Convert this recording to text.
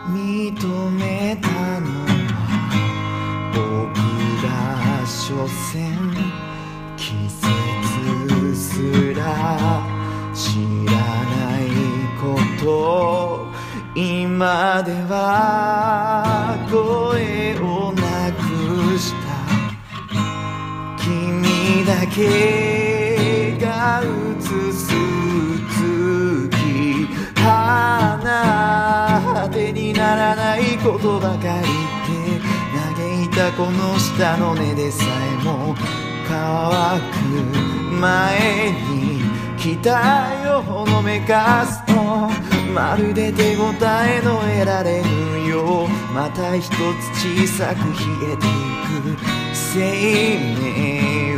認めたのは僕ら所詮季節すら知らないこと今では声をなくした君だけが映す月花手にならないことばかりで嘆いたこの下の根でさえも乾く前に期待をほのめかすとまるで手応えの得られぬようまた一つ小さく冷えていく生命